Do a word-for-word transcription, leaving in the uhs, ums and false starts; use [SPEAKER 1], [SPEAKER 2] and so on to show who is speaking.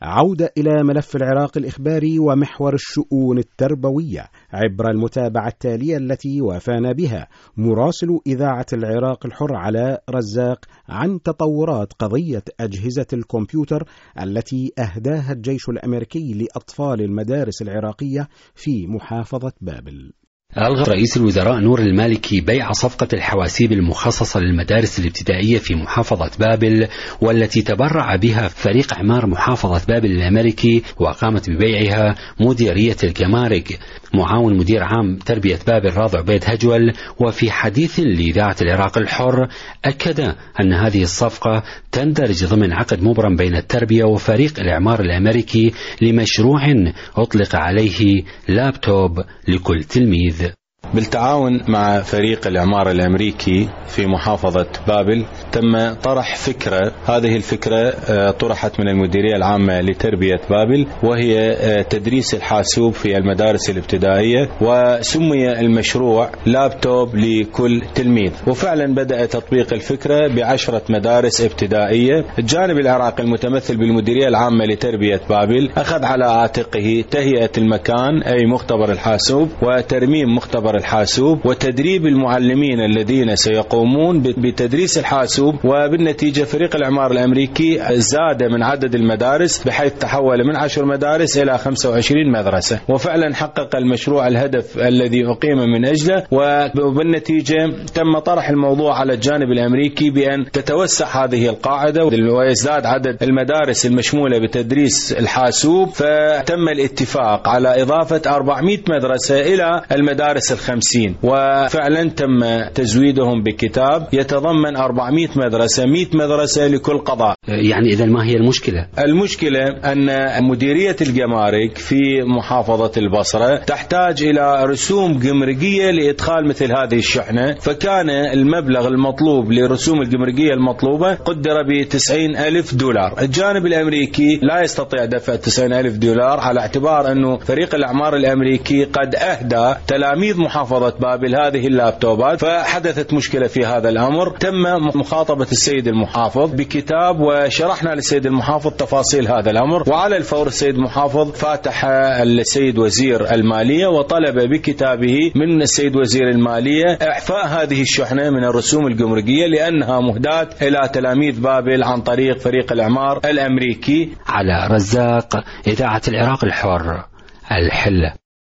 [SPEAKER 1] عودة إلى ملف العراق الإخباري ومحور الشؤون التربوية عبر المتابعة التالية التي وافانا بها مراسل إذاعة العراق الحر علاء رزاق عن تطورات قضية أجهزة الكمبيوتر التي أهداها الجيش الأمريكي لأطفال المدارس العراقية في محافظة بابل.
[SPEAKER 2] ألغى رئيس الوزراء نور المالكي بيع صفقة الحواسيب المخصصة للمدارس الابتدائية في محافظة بابل، والتي تبرع بها فريق إعمار محافظة بابل الأمريكي، وقامت ببيعها مديرية الجمارك. معاون مدير عام تربية بابل راضي عبيد هجول وفي حديث لإذاعة العراق الحر أكد أن هذه الصفقة تندرج ضمن عقد مبرم بين التربية وفريق الإعمار الأمريكي لمشروع أطلق عليه لابتوب لكل تلميذ.
[SPEAKER 3] بالتعاون مع فريق الإعمار الأمريكي في محافظة بابل تم طرح فكرة. هذه الفكرة طرحت من المديرية العامة لتربية بابل، وهي تدريس الحاسوب في المدارس الابتدائية، وسمي المشروع لابتوب لكل تلميذ. وفعلا بدأ تطبيق الفكرة بعشرة مدارس ابتدائية. الجانب العراقي المتمثل بالمديرية العامة لتربية بابل أخذ على عاتقه تهيئة المكان، أي مختبر الحاسوب، وترميم مختبر الحاسوب، وتدريب المعلمين الذين سيقومون بتدريس الحاسوب. وبالنتيجة فريق الإعمار الأمريكي زاد من عدد المدارس بحيث تحول من عشر مدارس إلى خمسة وعشرين مدرسة، وفعلا حقق المشروع الهدف الذي أقيم من أجله. وبالنتيجة تم طرح الموضوع على الجانب الأمريكي بأن تتوسع هذه القاعدة ويزداد عدد المدارس المشمولة بتدريس الحاسوب، فتم الاتفاق على إضافة أربعمائة مدرسة إلى المدارس الخمسين، وفعلا تم تزويدهم بكتاب يتضمن أربعمائة مدرسة، مئة مدرسة لكل قضاء.
[SPEAKER 2] يعني إذا ما هي المشكلة؟
[SPEAKER 3] المشكلة أن مديرية الجمارك في محافظة البصرة تحتاج إلى رسوم جمركية لإدخال مثل هذه الشحنة، فكان المبلغ المطلوب لرسوم الجمركية المطلوبة قدر بتسعين ألف دولار. الجانب الأمريكي لا يستطيع دفع تسعين ألف دولار على اعتبار أنه فريق الإعمار الأمريكي قد أهدى تلاميذ محافظة بابل هذه اللابتوبات. فحدثت مشكلة في هذا الأمر، تم مخاطبة السيد المحافظ بكتاب وشرحنا للسيد المحافظ تفاصيل هذا الأمر، وعلى الفور السيد المحافظ فاتح السيد وزير المالية وطلب بكتابه من السيد وزير المالية إعفاء هذه الشحنة من الرسوم الجمركية لأنها مهداة إلى تلاميذ بابل عن طريق فريق الإعمار الأمريكي.
[SPEAKER 2] على رزاق، إذاعة العراق الحر، الحلة.